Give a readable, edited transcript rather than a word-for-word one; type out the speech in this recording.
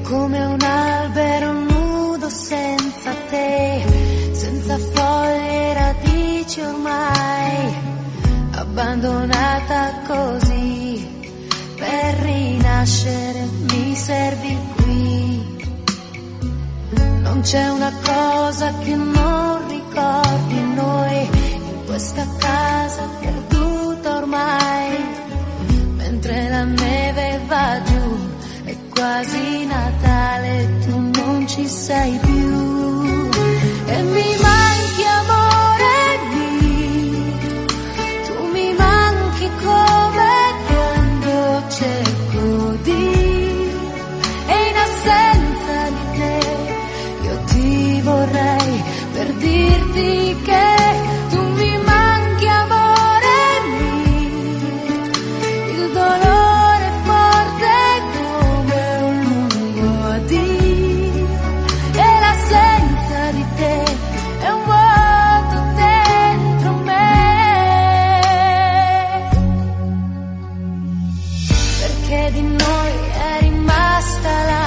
come un albero nudo senza te, senza foglie e radici ormai, abbandonata così, per rinascere mi servi qui. Non c'è una cosa che non ricordi noi, in questa casa perduta ormai, mentre la neve va giù, è quasi Natale, tu non ci sei più. E mi manchi amore mio, tu mi manchi come quando cerco di, e in assenza di te io ti vorrei per dirti che tu mi manchi amore mio, il dolore è forte come un lungo addio, e l'assenza di te è un vuoto dentro me, perché di noi è rimasta la